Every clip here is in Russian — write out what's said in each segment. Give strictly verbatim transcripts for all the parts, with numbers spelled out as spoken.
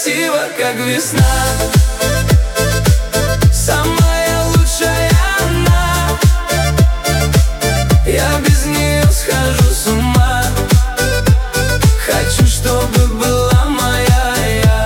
красива, как весна. Самая лучшая она. Я без нее схожу с ума. Хочу, чтобы была моя я.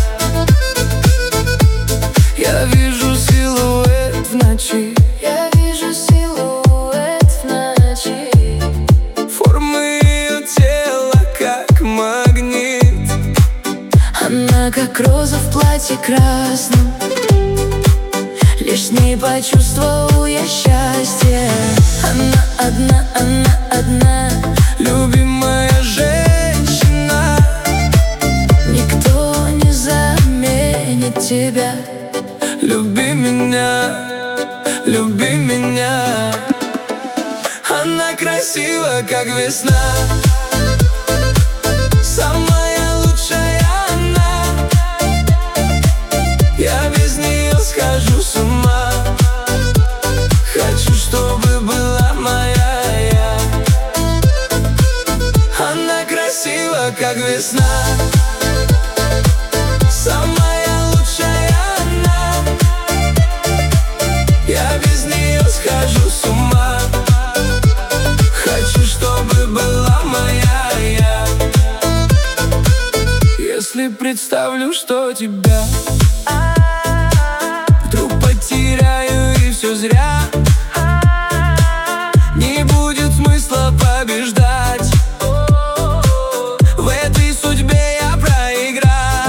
Я вижу силуэт в ночи. Я вижу силуэт в ночи. Формы ее тела, как магнит. Она как роза в платье красном. Лишь с ней почувствовал я счастье. Она одна, она одна, любимая женщина. никто не заменит тебя. Люби меня, люби меня. Она красива, как весна. Самая лучшая она. Я без нее схожу с ума. Хочу, чтобы была моя я. Она красива, как весна. Самая лучшая она. Я без нее схожу с ума. Хочу, чтобы была моя я. Если представлю, что тебя вдруг потеряю и все зря, не будет смысла побеждать. В этой судьбе я проиграл.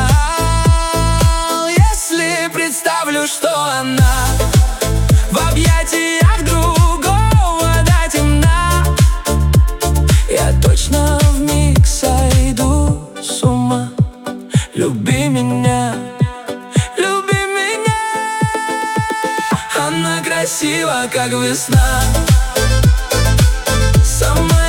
Если представлю, что она в объятиях другого до темна, я точно вмиг сойду с ума. Люби меня, люби меня. Она красива, как весна. Самая